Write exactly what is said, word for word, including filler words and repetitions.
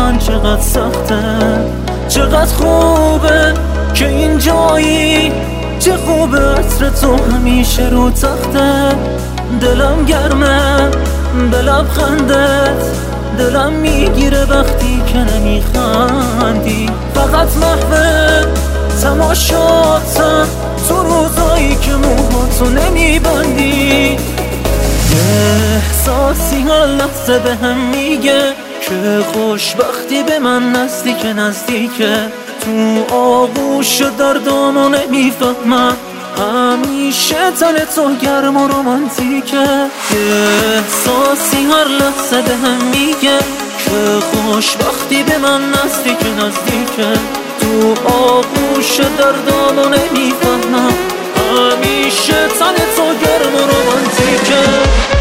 من چقدر سخته، چقدر خوبه که این جایی، چه خوبه عطر تو همیشه رو تخته. دلم گرمه به لبخندت، دلم میگیره وقتی که نمیخندی. فقط محو تماشاتم تو روزایی که موهاتو نمیبندی. یه احساسی هر لحظه به هم میگه که خوشبختی به من نزدیک نزدیکه. تو آغوش دردامو نمیفهمم، همیشه تن تو گرم و رومانتیکه. یه احساسی هر لحظه به هم میگه که خوشبختی به من نزدیک نزدیکه. تو آغوش دردامو نمیفهمم، همیشه تن تو گرم و رومانتیکه.